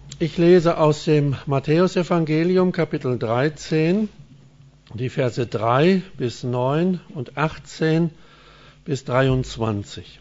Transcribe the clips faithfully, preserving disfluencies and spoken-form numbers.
Ich lese aus dem Matthäusevangelium Kapitel dreizehn, die Verse drei bis neun und achtzehn bis dreiundzwanzig.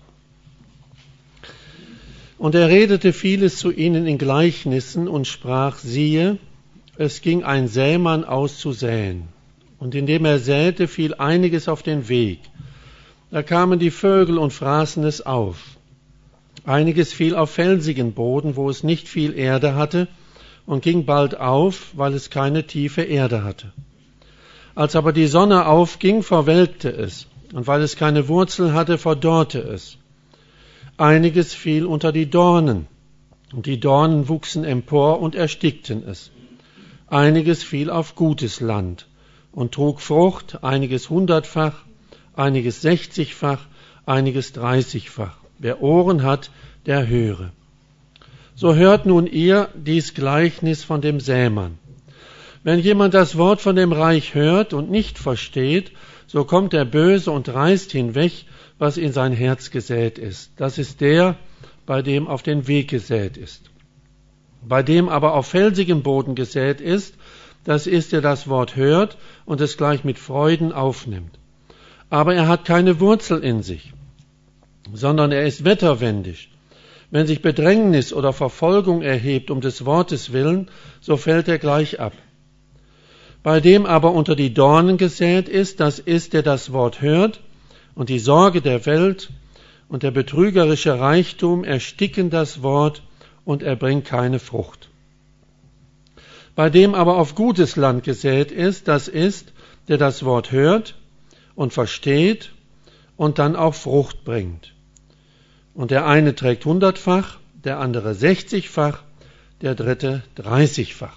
Und er redete vieles zu ihnen in Gleichnissen und sprach, siehe, es ging ein Sämann aus zu säen. Und indem er säte, fiel einiges auf den Weg. Da kamen die Vögel und fraßen es auf. Einiges fiel auf felsigen Boden, wo es nicht viel Erde hatte, und ging bald auf, weil es keine tiefe Erde hatte. Als aber die Sonne aufging, verwelkte es, und weil es keine Wurzel hatte, verdorrte es. Einiges fiel unter die Dornen, und die Dornen wuchsen empor und erstickten es. Einiges fiel auf gutes Land und trug Frucht, einiges hundertfach, einiges sechzigfach, einiges dreißigfach. Wer Ohren hat, der höre. So hört nun ihr dies Gleichnis von dem Sämann. Wenn jemand das Wort von dem Reich hört und nicht versteht, so kommt der Böse und reißt hinweg, was in sein Herz gesät ist. Das ist der, bei dem auf den Weg gesät ist. Bei dem aber auf felsigem Boden gesät ist, das ist, der das Wort hört und es gleich mit Freuden aufnimmt. Aber er hat keine Wurzel in sich, sondern er ist wetterwendig. Wenn sich Bedrängnis oder Verfolgung erhebt um des Wortes willen, so fällt er gleich ab. Bei dem aber unter die Dornen gesät ist, das ist, der das Wort hört, und die Sorge der Welt und der betrügerische Reichtum ersticken das Wort, und er bringt keine Frucht. Bei dem aber auf gutes Land gesät ist, das ist, der das Wort hört und versteht und dann auch Frucht bringt. Und der eine trägt hundertfach, der andere sechzigfach, der dritte dreißigfach.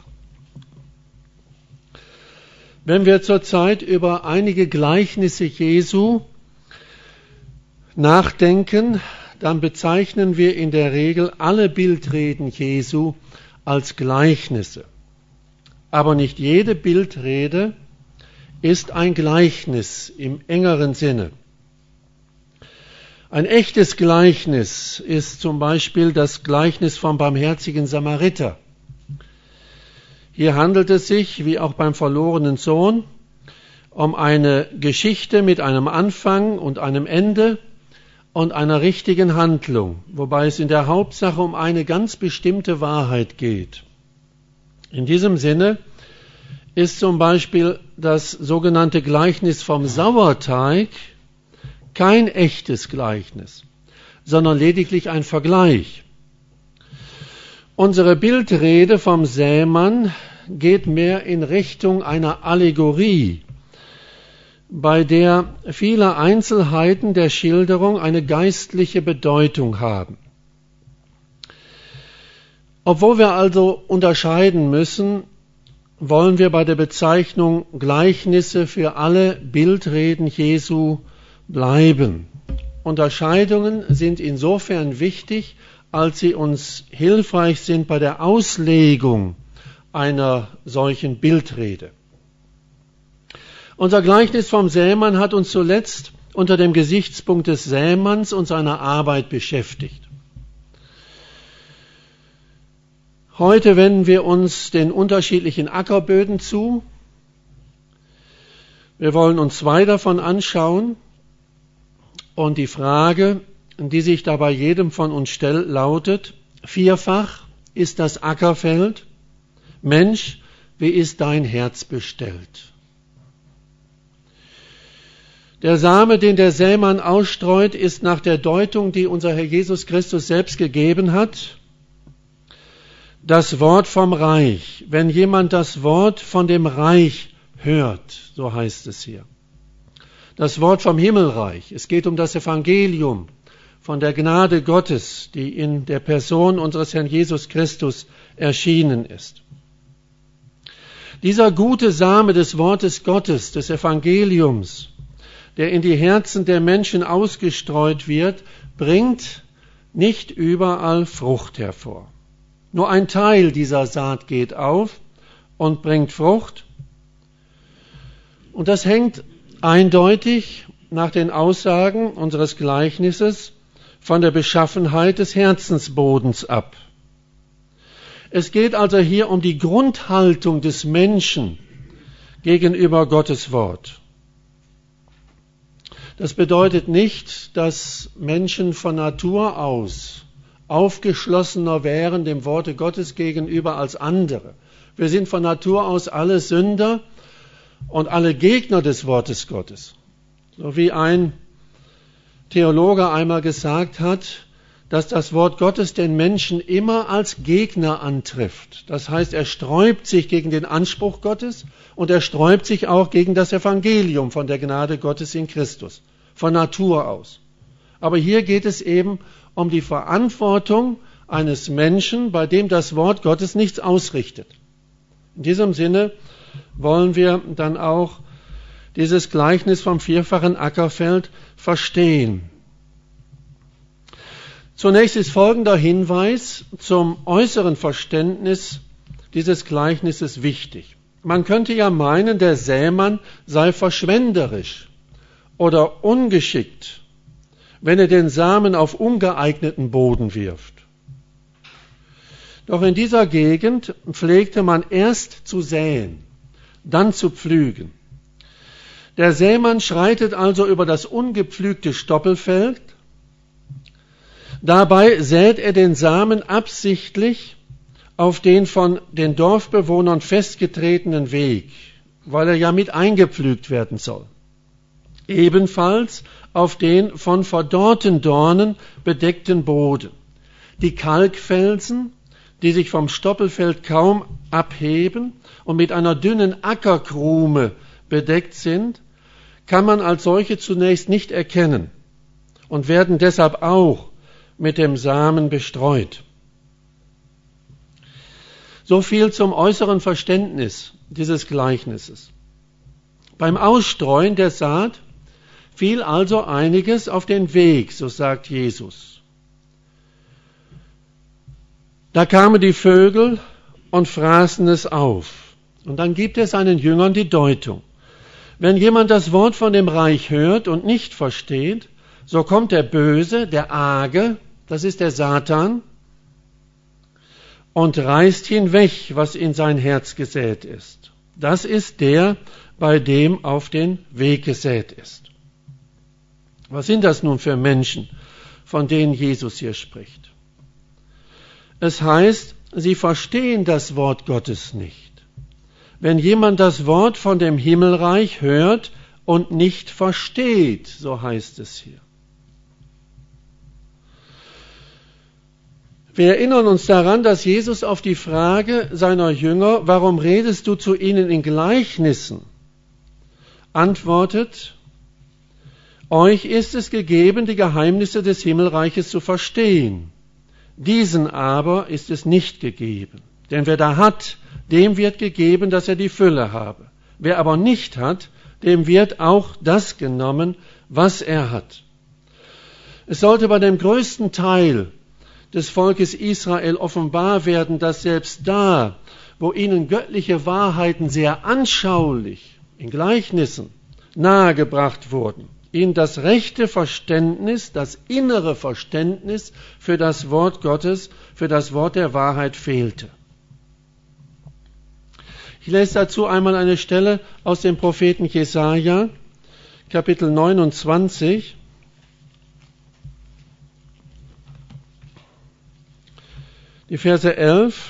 Wenn wir zurzeit über einige Gleichnisse Jesu nachdenken, dann bezeichnen wir in der Regel alle Bildreden Jesu als Gleichnisse. Aber nicht jede Bildrede ist ein Gleichnis im engeren Sinne. Ein echtes Gleichnis ist zum Beispiel das Gleichnis vom barmherzigen Samariter. Hier handelt es sich, wie auch beim verlorenen Sohn, um eine Geschichte mit einem Anfang und einem Ende und einer richtigen Handlung, wobei es in der Hauptsache um eine ganz bestimmte Wahrheit geht. In diesem Sinne ist zum Beispiel das sogenannte Gleichnis vom Sauerteig kein echtes Gleichnis, sondern lediglich ein Vergleich. Unsere Bildrede vom Sämann geht mehr in Richtung einer Allegorie, bei der viele Einzelheiten der Schilderung eine geistliche Bedeutung haben. Obwohl wir also unterscheiden müssen, wollen wir bei der Bezeichnung Gleichnisse für alle Bildreden Jesu bleiben. Unterscheidungen sind insofern wichtig, als sie uns hilfreich sind bei der Auslegung einer solchen Bildrede. Unser Gleichnis vom Sämann hat uns zuletzt unter dem Gesichtspunkt des Sämanns und seiner Arbeit beschäftigt. Heute wenden wir uns den unterschiedlichen Ackerböden zu. Wir wollen uns zwei davon anschauen und die Frage, die sich dabei jedem von uns stellt, lautet: Vierfach ist das Ackerfeld. Mensch, wie ist dein Herz bestellt? Der Same, den der Sämann ausstreut, ist nach der Deutung, die unser Herr Jesus Christus selbst gegeben hat, das Wort vom Reich. Wenn jemand das Wort von dem Reich hört, so heißt es hier. Das Wort vom Himmelreich. Es geht um das Evangelium von der Gnade Gottes, die in der Person unseres Herrn Jesus Christus erschienen ist. Dieser gute Same des Wortes Gottes, des Evangeliums, der in die Herzen der Menschen ausgestreut wird, bringt nicht überall Frucht hervor. Nur ein Teil dieser Saat geht auf und bringt Frucht. Und das hängt eindeutig nach den Aussagen unseres Gleichnisses von der Beschaffenheit des Herzensbodens ab. Es geht also hier um die Grundhaltung des Menschen gegenüber Gottes Wort. Das bedeutet nicht, dass Menschen von Natur aus aufgeschlossener wären dem Worte Gottes gegenüber als andere. Wir sind von Natur aus alle Sünder und alle Gegner des Wortes Gottes. So wie ein Theologe einmal gesagt hat, dass das Wort Gottes den Menschen immer als Gegner antrifft. Das heißt, er sträubt sich gegen den Anspruch Gottes und er sträubt sich auch gegen das Evangelium von der Gnade Gottes in Christus, von Natur aus. Aber hier geht es eben um die Verantwortung eines Menschen, bei dem das Wort Gottes nichts ausrichtet. In diesem Sinne wollen wir dann auch dieses Gleichnis vom vierfachen Ackerfeld verstehen. Zunächst ist folgender Hinweis zum äußeren Verständnis dieses Gleichnisses wichtig. Man könnte ja meinen, der Sämann sei verschwenderisch oder ungeschickt, wenn er den Samen auf ungeeigneten Boden wirft. Doch in dieser Gegend pflegte man erst zu säen, dann zu pflügen. Der Sämann schreitet also über das ungepflügte Stoppelfeld. Dabei sät er den Samen absichtlich auf den von den Dorfbewohnern festgetretenen Weg, weil er ja mit eingepflügt werden soll. Ebenfalls auf den von verdorrten Dornen bedeckten Boden. Die Kalkfelsen, die sich vom Stoppelfeld kaum abheben und mit einer dünnen Ackerkrume bedeckt sind, kann man als solche zunächst nicht erkennen und werden deshalb auch mit dem Samen bestreut. So viel zum äußeren Verständnis dieses Gleichnisses. Beim Ausstreuen der Saat fiel also einiges auf den Weg, so sagt Jesus. Da kamen die Vögel und fraßen es auf. Und dann gibt es seinen Jüngern die Deutung. Wenn jemand das Wort von dem Reich hört und nicht versteht, so kommt der Böse, der Arge, das ist der Satan, und reißt hinweg, was in sein Herz gesät ist. Das ist der, bei dem auf den Weg gesät ist. Was sind das nun für Menschen, von denen Jesus hier spricht? Es heißt, sie verstehen das Wort Gottes nicht. Wenn jemand das Wort von dem Himmelreich hört und nicht versteht, so heißt es hier. Wir erinnern uns daran, dass Jesus auf die Frage seiner Jünger, warum redest du zu ihnen in Gleichnissen, antwortet, euch ist es gegeben, die Geheimnisse des Himmelreiches zu verstehen. Diesen aber ist es nicht gegeben. Denn wer da hat, dem wird gegeben, dass er die Fülle habe. Wer aber nicht hat, dem wird auch das genommen, was er hat. Es sollte bei dem größten Teil des Volkes Israel offenbar werden, dass selbst da, wo ihnen göttliche Wahrheiten sehr anschaulich in Gleichnissen nahegebracht wurden, ihnen das rechte Verständnis, das innere Verständnis für das Wort Gottes, für das Wort der Wahrheit fehlte. Ich lese dazu einmal eine Stelle aus dem Propheten Jesaja, Kapitel neunundzwanzig. Die Verse elf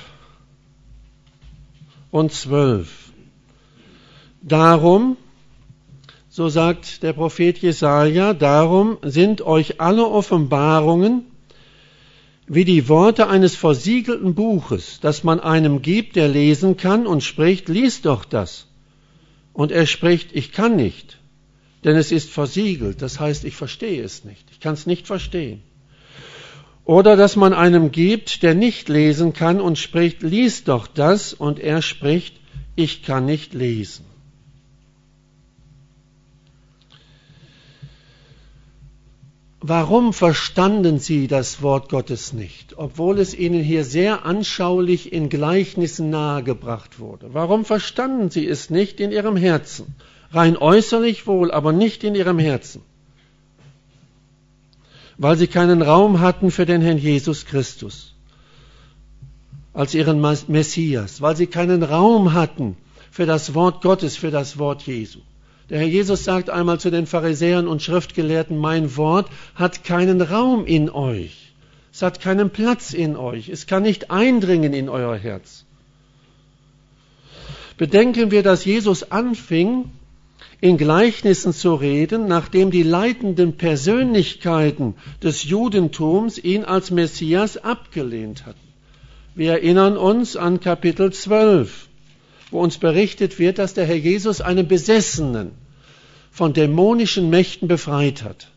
und zwölf. Darum, so sagt der Prophet Jesaja, darum sind euch alle Offenbarungen wie die Worte eines versiegelten Buches, das man einem gibt, der lesen kann und spricht, lies doch das. Und er spricht, ich kann nicht, denn es ist versiegelt, das heißt, ich verstehe es nicht, ich kann es nicht verstehen. Oder dass man einem gibt, der nicht lesen kann und spricht, lies doch das, und er spricht, ich kann nicht lesen. Warum verstanden sie das Wort Gottes nicht, obwohl es ihnen hier sehr anschaulich in Gleichnissen nahegebracht wurde? Warum verstanden sie es nicht in ihrem Herzen? Rein äußerlich wohl, aber nicht in ihrem Herzen. Weil sie keinen Raum hatten für den Herrn Jesus Christus. als ihren Messias, weil sie keinen Raum hatten für das Wort Gottes, für das Wort Jesu. Der Herr Jesus sagt einmal zu den Pharisäern und Schriftgelehrten, mein Wort hat keinen Raum in euch. Es hat keinen Platz in euch. Es kann nicht eindringen in euer Herz. Bedenken wir, dass Jesus anfing, in Gleichnissen zu reden, nachdem die leitenden Persönlichkeiten des Judentums ihn als Messias abgelehnt hatten. Wir erinnern uns an Kapitel zwölf, wo uns berichtet wird, dass der Herr Jesus einen Besessenen von dämonischen Mächten befreit hat.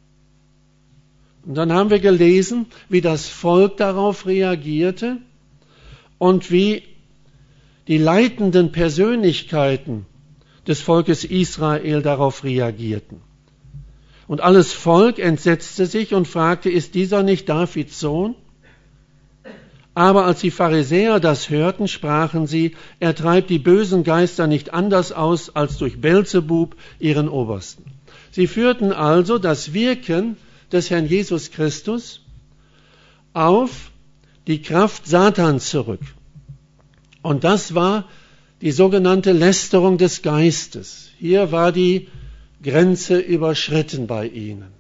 Und dann haben wir gelesen, wie das Volk darauf reagierte und wie die leitenden Persönlichkeiten des Volkes Israel darauf reagierten. Und alles Volk entsetzte sich und fragte, ist dieser nicht Davids Sohn? Aber als die Pharisäer das hörten, sprachen sie, er treibt die bösen Geister nicht anders aus als durch Belzebub, ihren Obersten. Sie führten also das Wirken des Herrn Jesus Christus auf die Kraft Satans zurück. Und das war die sogenannte Lästerung des Geistes. Hier war die Grenze überschritten bei ihnen.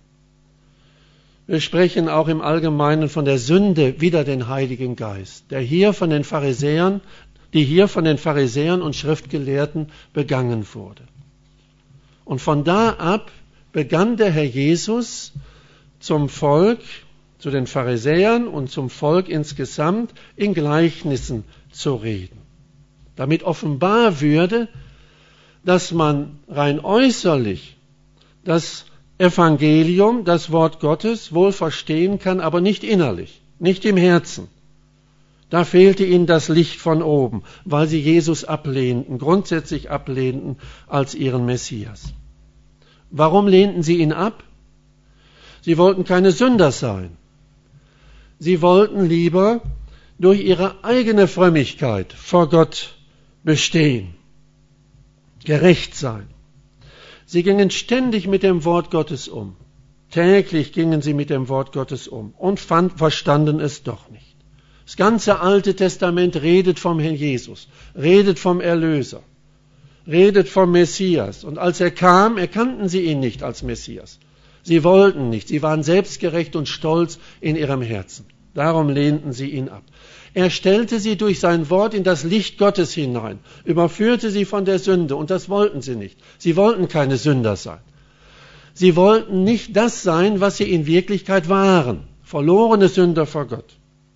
Wir sprechen auch im Allgemeinen von der Sünde wider den Heiligen Geist, der hier von den Pharisäern, die hier von den Pharisäern und Schriftgelehrten begangen wurde. Und von da ab begann der Herr Jesus zum Volk, zu den Pharisäern und zum Volk insgesamt in Gleichnissen zu reden, damit offenbar würde, dass man rein äußerlich das Evangelium, das Wort Gottes, wohl verstehen kann, aber nicht innerlich, nicht im Herzen. Da fehlte ihnen das Licht von oben, weil sie Jesus ablehnten, grundsätzlich ablehnten als ihren Messias. Warum lehnten sie ihn ab? Sie wollten keine Sünder sein. Sie wollten lieber durch ihre eigene Frömmigkeit vor Gott bestehen, gerecht sein. Sie gingen ständig mit dem Wort Gottes um. Täglich gingen sie mit dem Wort Gottes um und fand, verstanden es doch nicht. Das ganze Alte Testament redet vom Herrn Jesus, redet vom Erlöser, redet vom Messias. Und als er kam, erkannten sie ihn nicht als Messias. Sie wollten nicht, sie waren selbstgerecht und stolz in ihrem Herzen. Darum lehnten sie ihn ab. Er stellte sie durch sein Wort in das Licht Gottes hinein, überführte sie von der Sünde, und das wollten sie nicht. Sie wollten keine Sünder sein. Sie wollten nicht das sein, was sie in Wirklichkeit waren, verlorene Sünder vor Gott.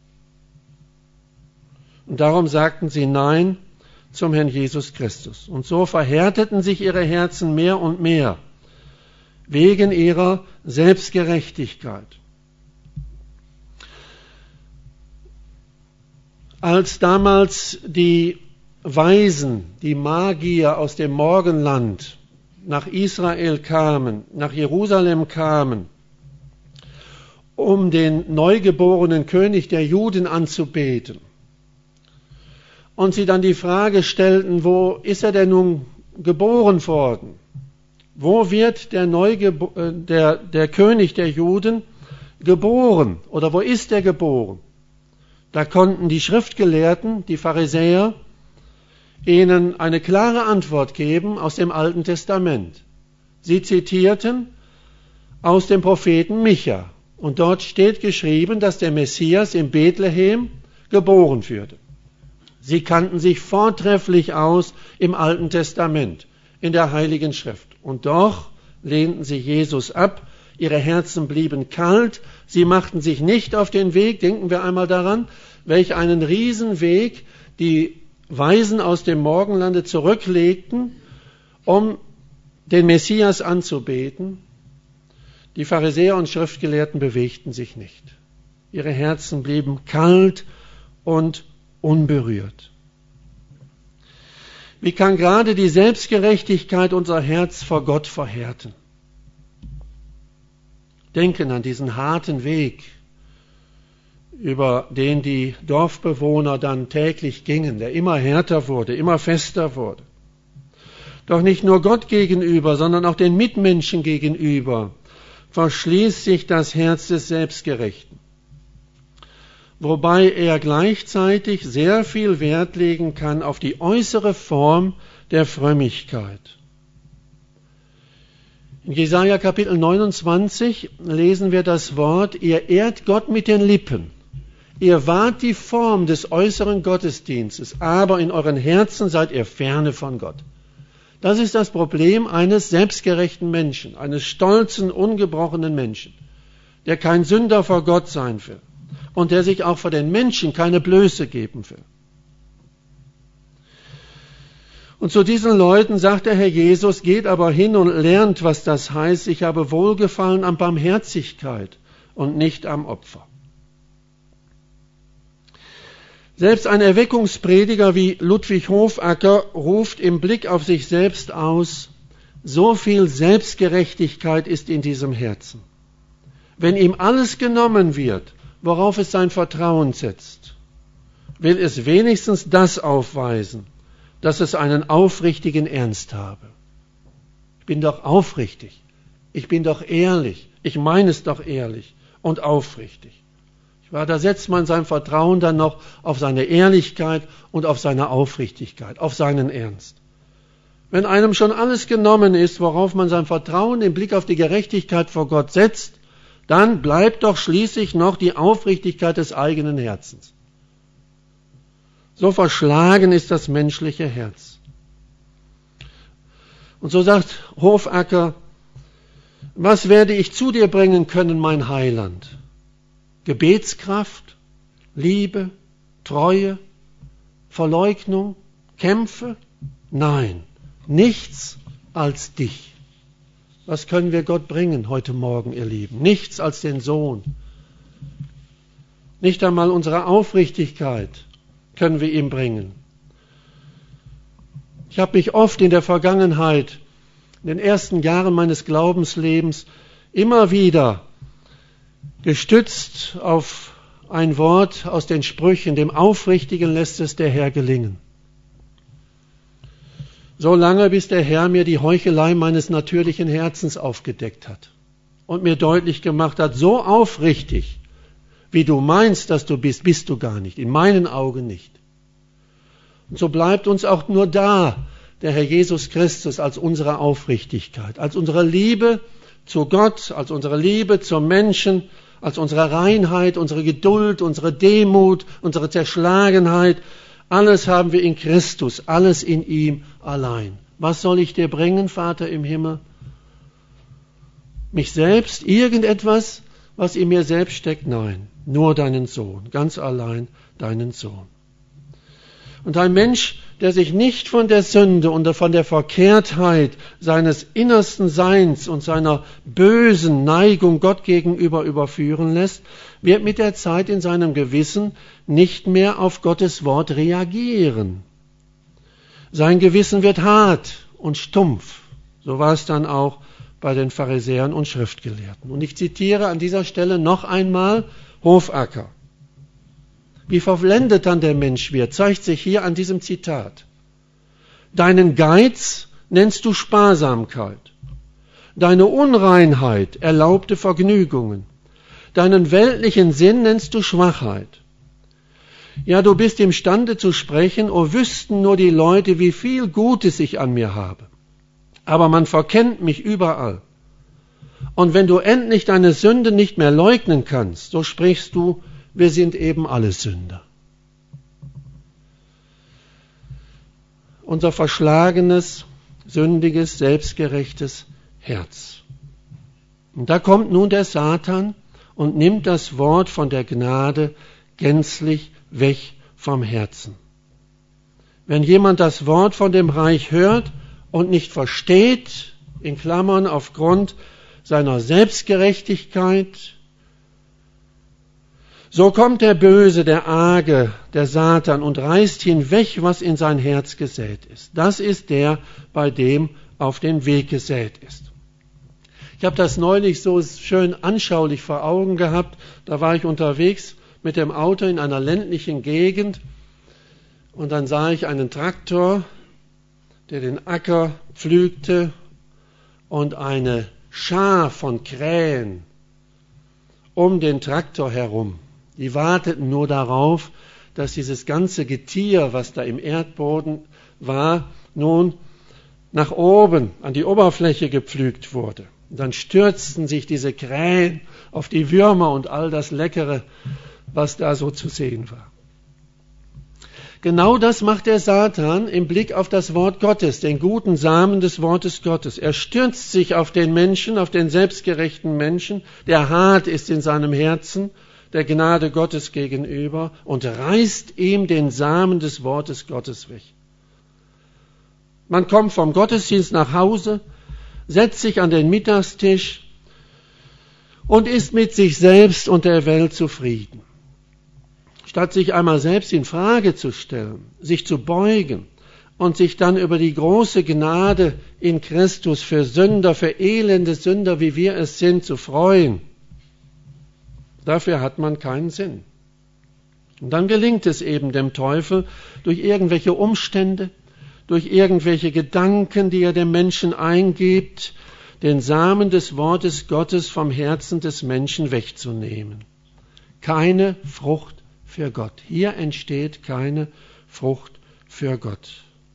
Und darum sagten sie Nein zum Herrn Jesus Christus. Und so verhärteten sich ihre Herzen mehr und mehr, wegen ihrer Selbstgerechtigkeit. Als damals die Weisen, die Magier aus dem Morgenland nach Israel kamen, nach Jerusalem kamen, um den neugeborenen König der Juden anzubeten, und sie dann die Frage stellten, wo ist er denn nun geboren worden? Wo wird der, Neugebo- der, der König der Juden geboren? Oder wo ist er geboren? Da konnten die Schriftgelehrten, die Pharisäer, ihnen eine klare Antwort geben aus dem Alten Testament. Sie zitierten aus dem Propheten Micha. Und dort steht geschrieben, dass der Messias in Bethlehem geboren würde. Sie kannten sich vortrefflich aus im Alten Testament, in der Heiligen Schrift. Und doch lehnten sie Jesus ab. Ihre Herzen blieben kalt, sie machten sich nicht auf den Weg, denken wir einmal daran, welch einen Riesenweg die Weisen aus dem Morgenlande zurücklegten, um den Messias anzubeten. Die Pharisäer und Schriftgelehrten bewegten sich nicht. Ihre Herzen blieben kalt und unberührt. Wie kann gerade die Selbstgerechtigkeit unser Herz vor Gott verhärten? Denken an diesen harten Weg, über den die Dorfbewohner dann täglich gingen, der immer härter wurde, immer fester wurde. Doch nicht nur Gott gegenüber, sondern auch den Mitmenschen gegenüber verschließt sich das Herz des Selbstgerechten. wobei er gleichzeitig sehr viel Wert legen kann auf die äußere Form der Frömmigkeit. In Jesaja Kapitel neunundzwanzig lesen wir das Wort: Ihr ehrt Gott mit den Lippen, ihr wahrt die Form des äußeren Gottesdienstes, aber in euren Herzen seid ihr ferne von Gott. Das ist das Problem eines selbstgerechten Menschen, eines stolzen, ungebrochenen Menschen, der kein Sünder vor Gott sein will und der sich auch vor den Menschen keine Blöße geben will. Und zu diesen Leuten sagt der Herr Jesus: Geht aber hin und lernt, was das heißt, ich habe Wohlgefallen an Barmherzigkeit und nicht am Opfer. Selbst ein Erweckungsprediger wie Ludwig Hofacker ruft im Blick auf sich selbst aus: So viel Selbstgerechtigkeit ist in diesem Herzen. Wenn ihm alles genommen wird, worauf es sein Vertrauen setzt, will es wenigstens das aufweisen, dass es einen aufrichtigen Ernst habe. Ich bin doch aufrichtig, ich bin doch ehrlich, ich meine es doch ehrlich und aufrichtig. Da setzt man sein Vertrauen dann noch auf seine Ehrlichkeit und auf seine Aufrichtigkeit, auf seinen Ernst. Wenn einem schon alles genommen ist, worauf man sein Vertrauen im Blick auf die Gerechtigkeit vor Gott setzt, dann bleibt doch schließlich noch die Aufrichtigkeit des eigenen Herzens. So verschlagen ist das menschliche Herz. Und so sagt Hofacker: Was werde ich zu dir bringen können, mein Heiland? Gebetskraft, Liebe, Treue, Verleugnung, Kämpfe? Nein, nichts als dich. Was können wir Gott bringen heute Morgen, ihr Lieben? Nichts als den Sohn. Nicht einmal unsere Aufrichtigkeit können wir ihm bringen. Ich habe mich oft in der Vergangenheit, in den ersten Jahren meines Glaubenslebens, immer wieder gestützt auf ein Wort aus den Sprüchen: Dem Aufrichtigen lässt es der Herr gelingen. So lange, bis der Herr mir die Heuchelei meines natürlichen Herzens aufgedeckt hat und mir deutlich gemacht hat: So aufrichtig, wie du meinst, dass du bist, bist du gar nicht, in meinen Augen nicht. Und so bleibt uns auch nur da der Herr Jesus Christus als unsere Aufrichtigkeit, als unsere Liebe zu Gott, als unsere Liebe zum Menschen, als unsere Reinheit, unsere Geduld, unsere Demut, unsere Zerschlagenheit. Alles haben wir in Christus, alles in ihm allein. Was soll ich dir bringen, Vater im Himmel? Mich selbst? Irgendetwas, was in mir selbst steckt? Nein, nur deinen Sohn, ganz allein deinen Sohn. Und ein Mensch, der sich nicht von der Sünde und von der Verkehrtheit seines innersten Seins und seiner bösen Neigung Gott gegenüber überführen lässt, wird mit der Zeit in seinem Gewissen nicht mehr auf Gottes Wort reagieren. Sein Gewissen wird hart und stumpf. So war es dann auch bei den Pharisäern und Schriftgelehrten. Und ich zitiere an dieser Stelle noch einmal Hofacker. Wie verblendet dann der Mensch wird, zeigt sich hier an diesem Zitat. Deinen Geiz nennst du Sparsamkeit, deine Unreinheit erlaubte Vergnügungen, deinen weltlichen Sinn nennst du Schwachheit. Ja, du bist imstande zu sprechen, o wüssten nur die Leute, wie viel Gutes ich an mir habe. Aber man verkennt mich überall. Und wenn du endlich deine Sünde nicht mehr leugnen kannst, so sprichst du: Wir sind eben alle Sünder. Unser verschlagenes, sündiges, selbstgerechtes Herz. Und da kommt nun der Satan und nimmt das Wort von der Gnade gänzlich weg vom Herzen. Wenn jemand das Wort von dem Reich hört und nicht versteht, in Klammern aufgrund seiner Selbstgerechtigkeit, so kommt der Böse, der Arge, der Satan und reißt hinweg, was in sein Herz gesät ist. Das ist der, bei dem auf den Weg gesät ist. Ich habe das neulich so schön anschaulich vor Augen gehabt. Da war ich unterwegs mit dem Auto in einer ländlichen Gegend und dann sah ich einen Traktor, der den Acker pflügte und eine Schar von Krähen um den Traktor herum. Die warteten nur darauf, dass dieses ganze Getier, was da im Erdboden war, nun nach oben an die Oberfläche gepflügt wurde. Und dann stürzten sich diese Krähen auf die Würmer und all das Leckere, was da so zu sehen war. Genau das macht der Satan im Blick auf das Wort Gottes, den guten Samen des Wortes Gottes. Er stürzt sich auf den Menschen, auf den selbstgerechten Menschen, der hart ist in seinem Herzen, der Gnade Gottes gegenüber, und reißt ihm den Samen des Wortes Gottes weg. Man kommt vom Gottesdienst nach Hause, setzt sich an den Mittagstisch und ist mit sich selbst und der Welt zufrieden. Statt sich einmal selbst in Frage zu stellen, sich zu beugen und sich dann über die große Gnade in Christus für Sünder, für elende Sünder, wie wir es sind, zu freuen, dafür hat man keinen Sinn. Und dann gelingt es eben dem Teufel durch irgendwelche Umstände, durch irgendwelche Gedanken, die er dem Menschen eingibt, den Samen des Wortes Gottes vom Herzen des Menschen wegzunehmen. Keine Frucht für Gott. Hier entsteht keine Frucht für Gott.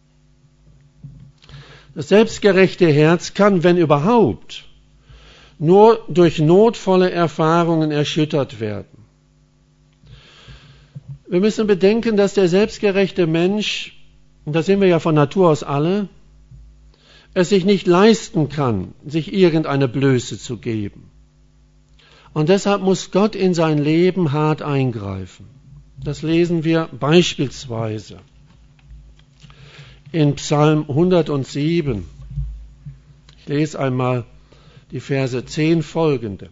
Das selbstgerechte Herz kann, wenn überhaupt, nur durch notvolle Erfahrungen erschüttert werden. Wir müssen bedenken, dass der selbstgerechte Mensch, und das sind wir ja von Natur aus alle, es sich nicht leisten kann, sich irgendeine Blöße zu geben. Und deshalb muss Gott in sein Leben hart eingreifen. Das lesen wir beispielsweise in Psalm hundertsieben. Ich lese einmal die Verse zehn folgende.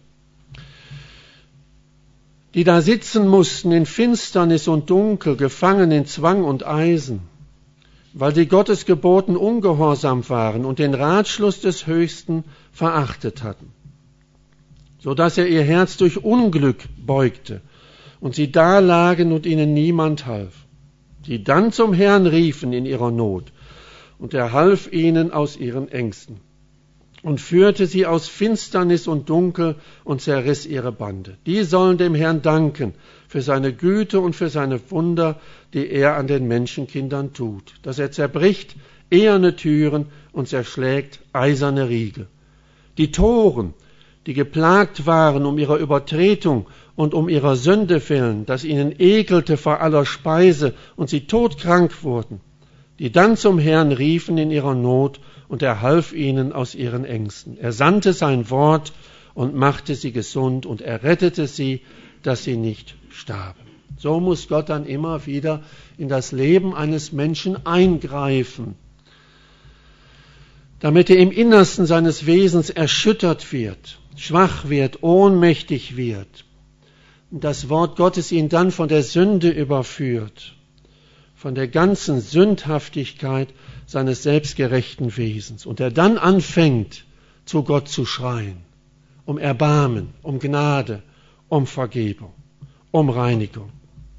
Die da sitzen mussten in Finsternis und Dunkel, gefangen in Zwang und Eisen, weil sie Gottes Geboten ungehorsam waren und den Ratschluss des Höchsten verachtet hatten, so dass er ihr Herz durch Unglück beugte und sie da lagen und ihnen niemand half, die dann zum Herrn riefen in ihrer Not, und er half ihnen aus ihren Ängsten und führte sie aus Finsternis und Dunkel und zerriss ihre Bande. Die sollen dem Herrn danken für seine Güte und für seine Wunder, die er an den Menschenkindern tut, dass er zerbricht eherne Türen und zerschlägt eiserne Riegel. Die Toren, die geplagt waren um ihre Übertretung und um ihrer Sünde willen, dass ihnen ekelte vor aller Speise und sie todkrank wurden, die dann zum Herrn riefen in ihrer Not, und er half ihnen aus ihren Ängsten. Er sandte sein Wort und machte sie gesund, und er rettete sie, dass sie nicht starben. So muss Gott dann immer wieder in das Leben eines Menschen eingreifen, damit er im Innersten seines Wesens erschüttert wird, schwach wird, ohnmächtig wird, und das Wort Gottes ihn dann von der Sünde überführt, von der ganzen Sündhaftigkeit seines selbstgerechten Wesens, und er dann anfängt, zu Gott zu schreien, um Erbarmen, um Gnade, um Vergebung, um Reinigung.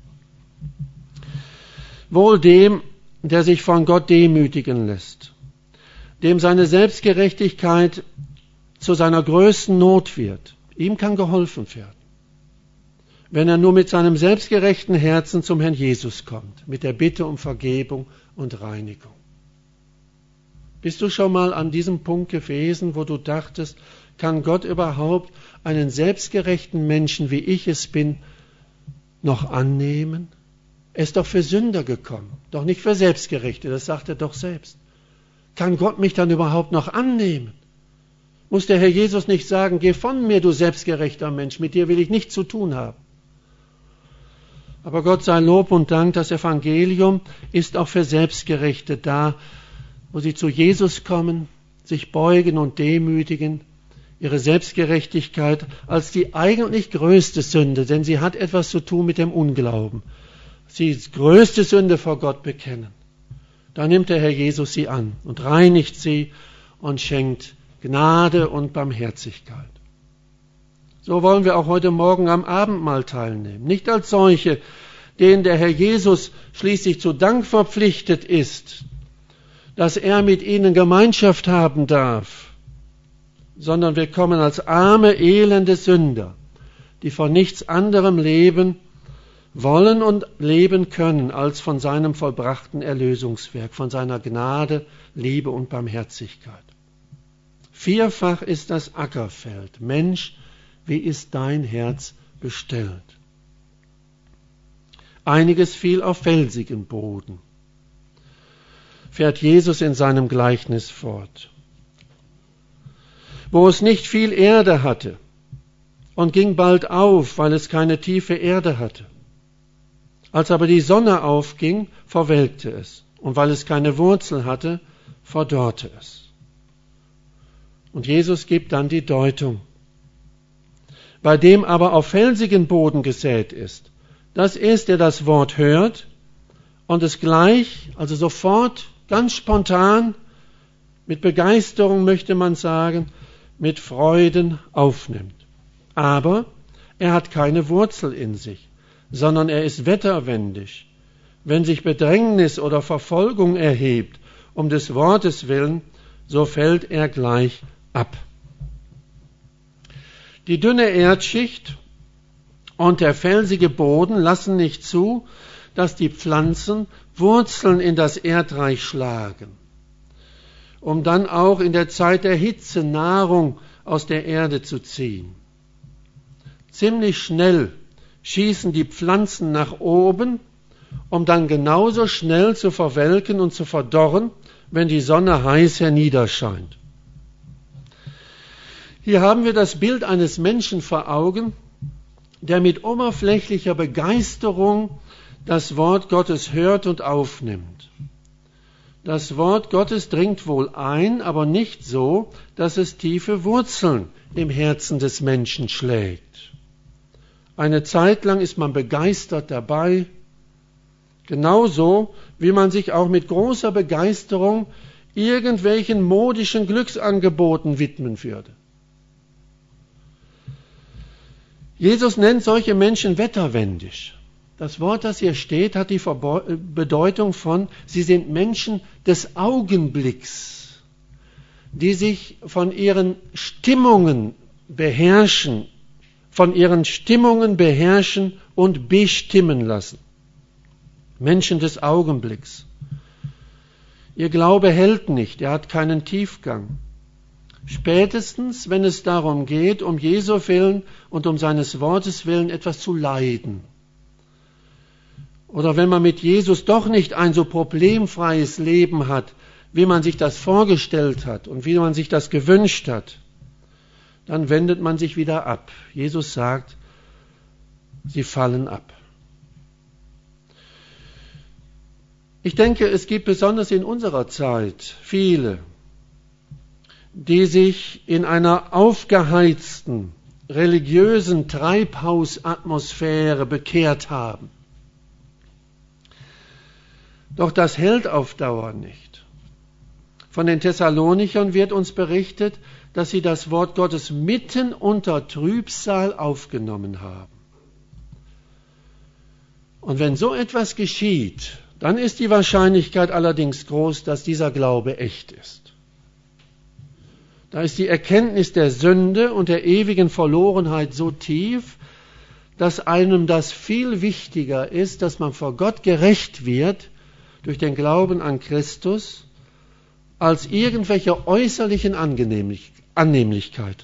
Wohl dem, der sich von Gott demütigen lässt, dem seine Selbstgerechtigkeit zu seiner größten Not wird, ihm kann geholfen werden, wenn er nur mit seinem selbstgerechten Herzen zum Herrn Jesus kommt, mit der Bitte um Vergebung und Reinigung. Bist du schon mal an diesem Punkt gewesen, wo du dachtest, kann Gott überhaupt einen selbstgerechten Menschen, wie ich es bin, noch annehmen? Er ist doch für Sünder gekommen, doch nicht für Selbstgerechte, das sagt er doch selbst. Kann Gott mich dann überhaupt noch annehmen? Muss der Herr Jesus nicht sagen, geh von mir, du selbstgerechter Mensch, mit dir will ich nichts zu tun haben. Aber Gott sei Lob und Dank, das Evangelium ist auch für Selbstgerechte da, wo sie zu Jesus kommen, sich beugen und demütigen, ihre Selbstgerechtigkeit als die eigentlich größte Sünde, denn sie hat etwas zu tun mit dem Unglauben, sie die größte Sünde vor Gott bekennen. Da nimmt der Herr Jesus sie an und reinigt sie und schenkt Gnade und Barmherzigkeit. So wollen wir auch heute Morgen am Abendmahl teilnehmen. Nicht als solche, denen der Herr Jesus schließlich zu Dank verpflichtet ist, dass er mit ihnen Gemeinschaft haben darf, sondern wir kommen als arme, elende Sünder, die von nichts anderem leben wollen und leben können als von seinem vollbrachten Erlösungswerk, von seiner Gnade, Liebe und Barmherzigkeit. Vierfach ist das Ackerfeld. Mensch, wie ist dein Herz bestellt? Einiges fiel auf felsigen Boden, fährt Jesus in seinem Gleichnis fort. Wo es nicht viel Erde hatte und ging bald auf, weil es keine tiefe Erde hatte. Als aber die Sonne aufging, verwelkte es, und weil es keine Wurzel hatte, verdorrte es. Und Jesus gibt dann die Deutung. Bei dem aber auf felsigen Boden gesät ist, das ist, der das Wort hört und es gleich, also sofort, ganz spontan, mit Begeisterung möchte man sagen, mit Freuden aufnimmt. Aber er hat keine Wurzel in sich, sondern er ist wetterwendig. Wenn sich Bedrängnis oder Verfolgung erhebt, um des Wortes willen, so fällt er gleich ab. Die dünne Erdschicht und der felsige Boden lassen nicht zu, dass die Pflanzen Wurzeln in das Erdreich schlagen, um dann auch in der Zeit der Hitze Nahrung aus der Erde zu ziehen. Ziemlich schnell schießen die Pflanzen nach oben, um dann genauso schnell zu verwelken und zu verdorren, wenn die Sonne heiß herniederscheint. Hier haben wir das Bild eines Menschen vor Augen, der mit oberflächlicher Begeisterung das Wort Gottes hört und aufnimmt. Das Wort Gottes dringt wohl ein, aber nicht so, dass es tiefe Wurzeln im Herzen des Menschen schlägt. Eine Zeit lang ist man begeistert dabei, genauso wie man sich auch mit großer Begeisterung irgendwelchen modischen Glücksangeboten widmen würde. Jesus nennt solche Menschen wetterwendig. Das Wort, das hier steht, hat die Bedeutung von, sie sind Menschen des Augenblicks, die sich von ihren Stimmungen beherrschen, von ihren Stimmungen beherrschen und bestimmen lassen. Menschen des Augenblicks. Ihr Glaube hält nicht, er hat keinen Tiefgang. Spätestens, wenn es darum geht, um Jesu willen und um seines Wortes willen etwas zu leiden. Oder wenn man mit Jesus doch nicht ein so problemfreies Leben hat, wie man sich das vorgestellt hat und wie man sich das gewünscht hat, dann wendet man sich wieder ab. Jesus sagt, sie fallen ab. Ich denke, es gibt besonders in unserer Zeit viele, die sich in einer aufgeheizten, religiösen Treibhausatmosphäre bekehrt haben. Doch das hält auf Dauer nicht. Von den Thessalonichern wird uns berichtet, dass sie das Wort Gottes mitten unter Trübsal aufgenommen haben. Und wenn so etwas geschieht, dann ist die Wahrscheinlichkeit allerdings groß, dass dieser Glaube echt ist. Da ist die Erkenntnis der Sünde und der ewigen Verlorenheit so tief, dass einem das viel wichtiger ist, dass man vor Gott gerecht wird durch den Glauben an Christus, als irgendwelche äußerlichen Annehmlichkeiten.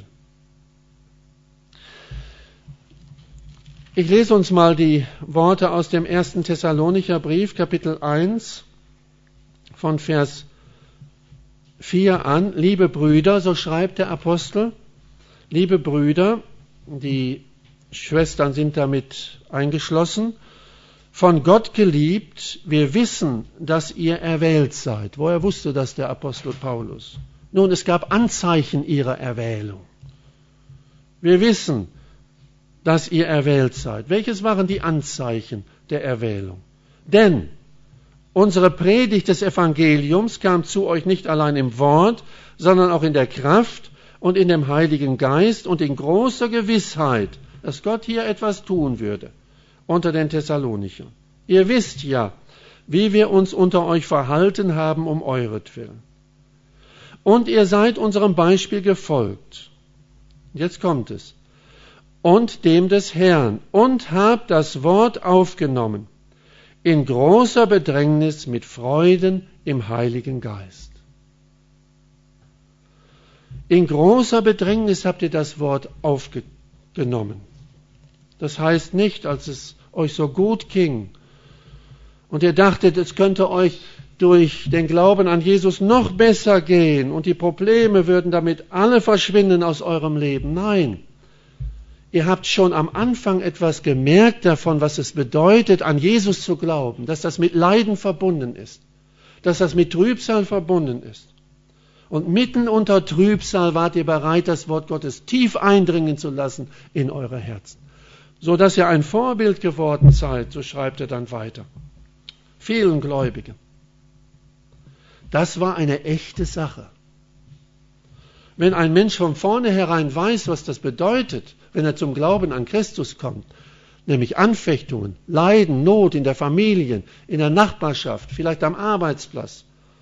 Ich lese uns mal die Worte aus dem ersten Thessalonicher Brief, Kapitel eins, von Vers vier an. Liebe Brüder, so schreibt der Apostel, liebe Brüder, die Schwestern sind damit eingeschlossen, von Gott geliebt, wir wissen, dass ihr erwählt seid. Woher wusste das der Apostel Paulus? Nun, es gab Anzeichen ihrer Erwählung. Wir wissen, dass ihr erwählt seid. Welches waren die Anzeichen der Erwählung? Denn unsere Predigt des Evangeliums kam zu euch nicht allein im Wort, sondern auch in der Kraft und in dem Heiligen Geist und in großer Gewissheit, dass Gott hier etwas tun würde unter den Thessalonichern. Ihr wisst ja, wie wir uns unter euch verhalten haben um euretwillen. Und ihr seid unserem Beispiel gefolgt. Jetzt kommt es. und dem des Herrn und hab das Wort aufgenommen, in großer Bedrängnis mit Freuden im Heiligen Geist. In großer Bedrängnis habt ihr das Wort aufgenommen. Das heißt nicht, als es euch so gut ging und ihr dachtet, es könnte euch durch den Glauben an Jesus noch besser gehen und die Probleme würden damit alle verschwinden aus eurem Leben. Nein, ihr habt schon am Anfang etwas gemerkt davon, was es bedeutet, an Jesus zu glauben, dass das mit Leiden verbunden ist, dass das mit Trübsal verbunden ist. Und mitten unter Trübsal wart ihr bereit, das Wort Gottes tief eindringen zu lassen in eure Herzen, so dass ihr ein Vorbild geworden seid, so schreibt er dann weiter, vielen Gläubigen. Das war eine echte Sache. Wenn ein Mensch von vornherein weiß, was das bedeutet, wenn er zum Glauben an Christus kommt, nämlich Anfechtungen, Leiden, Not in der Familie, in der Nachbarschaft, vielleicht am Arbeitsplatz,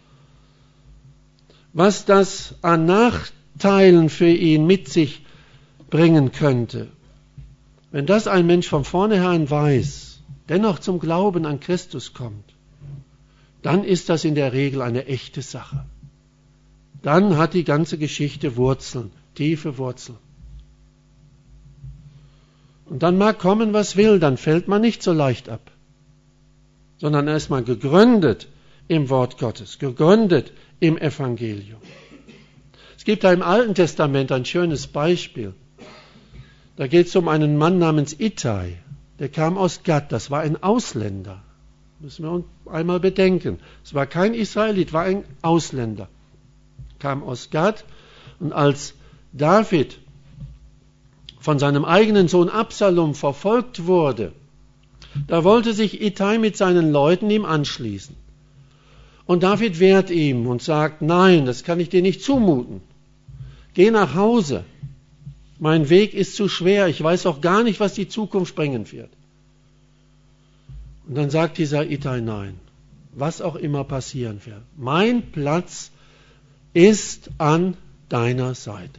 was das an Nachteilen für ihn mit sich bringen könnte, wenn das ein Mensch von vornherein weiß, dennoch zum Glauben an Christus kommt, dann ist das in der Regel eine echte Sache. Dann hat die ganze Geschichte Wurzeln, tiefe Wurzeln. Und dann mag kommen, was will, dann fällt man nicht so leicht ab, sondern er ist mal gegründet im Wort Gottes, gegründet im Evangelium. Es gibt da im Alten Testament ein schönes Beispiel. Da geht es um einen Mann namens Ittai, der kam aus Gad, das war ein Ausländer. Müssen wir uns einmal bedenken. Es war kein Israelit, war ein Ausländer. Kam aus Gad und als David von seinem eigenen Sohn Absalom verfolgt wurde, da wollte sich Ittai mit seinen Leuten ihm anschließen. Und David wehrt ihm und sagt, nein, das kann ich dir nicht zumuten. Geh nach Hause. Mein Weg ist zu schwer. Ich weiß auch gar nicht, was die Zukunft bringen wird. Und dann sagt dieser Ittai, nein, was auch immer passieren wird. Mein Platz ist an deiner Seite.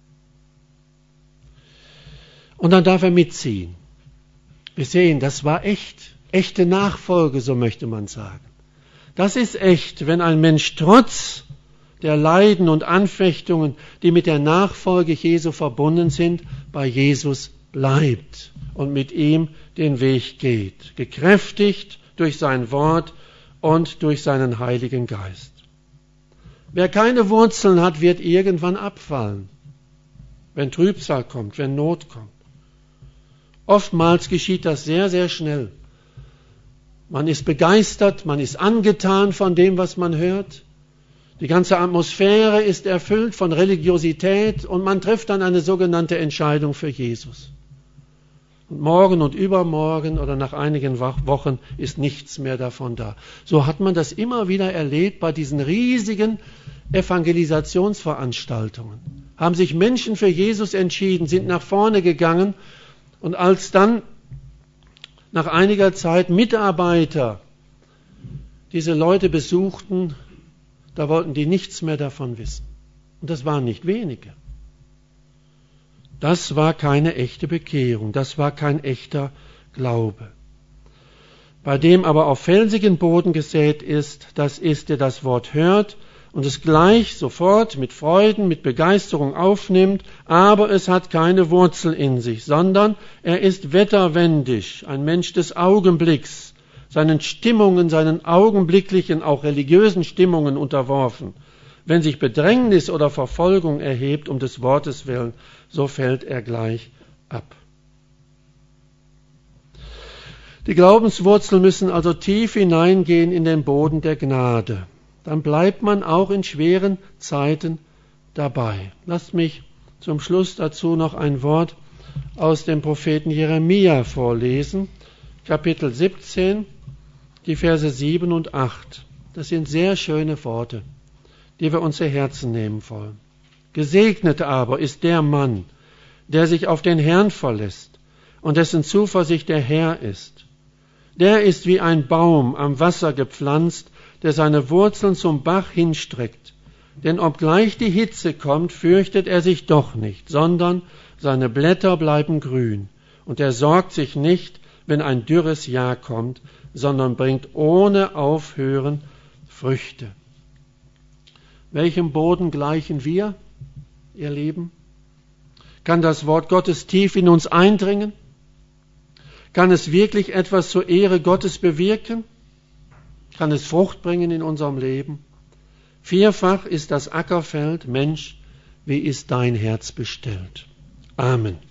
Und dann darf er mitziehen. Wir sehen, das war echt, echte Nachfolge, so möchte man sagen. Das ist echt, wenn ein Mensch trotz der Leiden und Anfechtungen, die mit der Nachfolge Jesu verbunden sind, bei Jesus bleibt und mit ihm den Weg geht, gekräftigt durch sein Wort und durch seinen Heiligen Geist. Wer keine Wurzeln hat, wird irgendwann abfallen, wenn Trübsal kommt, wenn Not kommt. Oftmals geschieht das sehr, sehr schnell. Man ist begeistert, man ist angetan von dem, was man hört. Die ganze Atmosphäre ist erfüllt von Religiosität und man trifft dann eine sogenannte Entscheidung für Jesus. Und morgen und übermorgen oder nach einigen Wochen ist nichts mehr davon da. So hat man das immer wieder erlebt bei diesen riesigen Evangelisationsveranstaltungen. Haben sich Menschen für Jesus entschieden, sind nach vorne gegangen und als dann nach einiger Zeit Mitarbeiter diese Leute besuchten, da wollten die nichts mehr davon wissen. Und das waren nicht wenige. Das war keine echte Bekehrung, das war kein echter Glaube. Bei dem aber auf felsigen Boden gesät ist, das ist, der das Wort hört und es gleich sofort mit Freuden, mit Begeisterung aufnimmt, aber es hat keine Wurzel in sich, sondern er ist wetterwendig, ein Mensch des Augenblicks, seinen Stimmungen, seinen augenblicklichen, auch religiösen Stimmungen unterworfen. Wenn sich Bedrängnis oder Verfolgung erhebt um des Wortes willen, so fällt er gleich ab. Die Glaubenswurzeln müssen also tief hineingehen in den Boden der Gnade. Dann bleibt man auch in schweren Zeiten dabei. Lasst mich zum Schluss dazu noch ein Wort aus dem Propheten Jeremia vorlesen. Kapitel siebzehn, die Verse sieben und acht. Das sind sehr schöne Worte, die wir uns zu Herzen nehmen wollen. Gesegnet aber ist der Mann, der sich auf den Herrn verlässt und dessen Zuversicht der Herr ist. Der ist wie ein Baum am Wasser gepflanzt, der seine Wurzeln zum Bach hinstreckt. Denn obgleich die Hitze kommt, fürchtet er sich doch nicht, sondern seine Blätter bleiben grün und er sorgt sich nicht, wenn ein dürres Jahr kommt, sondern bringt ohne Aufhören Früchte. Welchem Boden gleichen wir, ihr Lieben? Kann das Wort Gottes tief in uns eindringen? Kann es wirklich etwas zur Ehre Gottes bewirken? Kann es Frucht bringen in unserem Leben? Vierfach ist das Ackerfeld, Mensch, wie ist dein Herz bestellt? Amen.